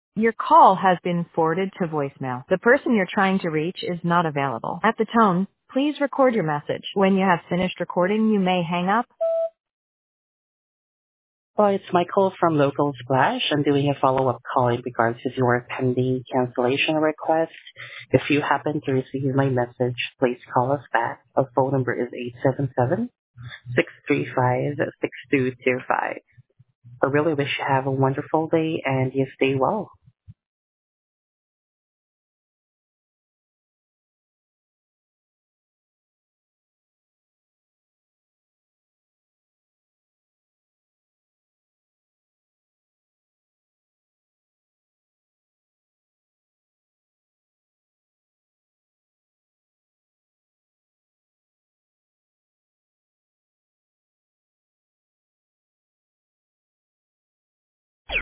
Your call has been forwarded to voicemail. The person you're trying to reach is not available. At the tone, please record your message. When you have finished recording, you may hang up. Well, it's Michael from Local Splash. I'm doing a follow-up call in regards to your pending cancellation request. If you happen to receive my message, please call us back. Our phone number is 877-635-6225. I really wish you have a wonderful day and you stay well.